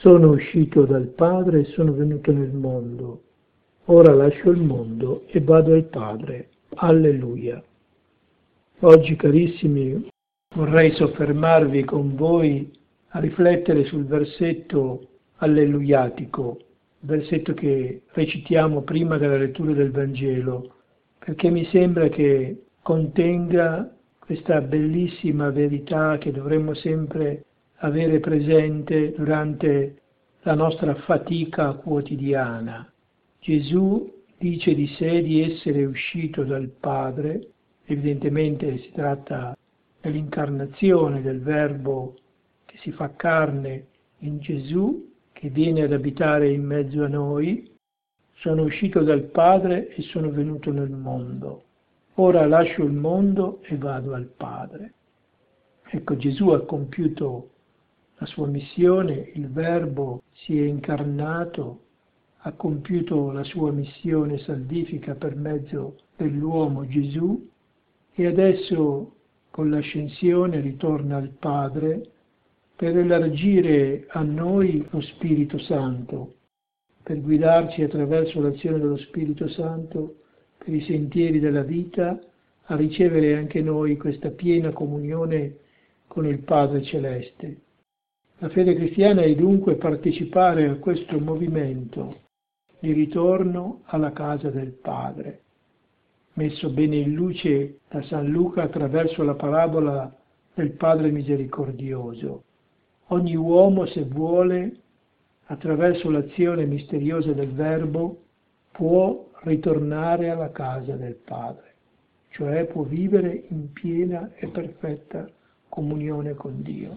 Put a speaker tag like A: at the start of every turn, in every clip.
A: Sono uscito dal Padre e sono venuto nel mondo. Ora lascio il mondo e vado al Padre. Alleluia. Oggi, carissimi, vorrei soffermarvi con voi a riflettere sul versetto alleluiatico, versetto che recitiamo prima della lettura del Vangelo, perché mi sembra che contenga questa bellissima verità che dovremmo sempre avere presente durante la nostra fatica quotidiana. Gesù dice di sé di essere uscito dal Padre, evidentemente si tratta dell'incarnazione del Verbo che si fa carne in Gesù, che viene ad abitare in mezzo a noi. Sono uscito dal Padre e sono venuto nel mondo. Ora lascio il mondo e vado al Padre. Ecco, Gesù ha compiuto la sua missione, il Verbo si è incarnato, ha compiuto la sua missione salvifica per mezzo dell'uomo Gesù e adesso con l'ascensione ritorna al Padre per elargire a noi lo Spirito Santo, per guidarci attraverso l'azione dello Spirito Santo per i sentieri della vita, a ricevere anche noi questa piena comunione con il Padre Celeste. La fede cristiana è dunque partecipare a questo movimento di ritorno alla casa del Padre, messo bene in luce da San Luca attraverso la parabola del Padre misericordioso. Ogni uomo, se vuole, attraverso l'azione misteriosa del Verbo, può ritornare alla casa del Padre, cioè può vivere in piena e perfetta comunione con Dio.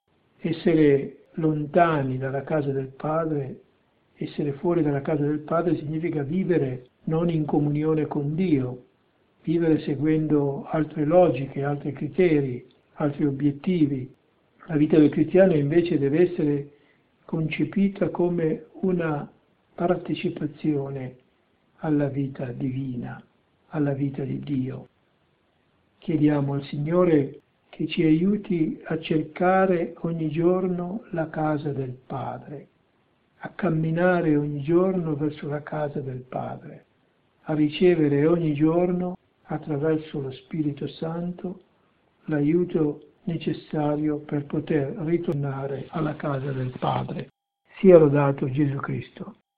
A: Essere lontani dalla casa del Padre, essere fuori dalla casa del Padre significa vivere non in comunione con Dio, vivere seguendo altre logiche, altri criteri, altri obiettivi. La vita del cristiano invece deve essere concepita come una partecipazione alla vita divina, alla vita di Dio. Chiediamo al Signore che ci aiuti a cercare ogni giorno la casa del Padre, a camminare ogni giorno verso la casa del Padre, a ricevere ogni giorno attraverso lo Spirito Santo l'aiuto necessario per poter ritornare alla casa del Padre. Sia lodato Gesù Cristo.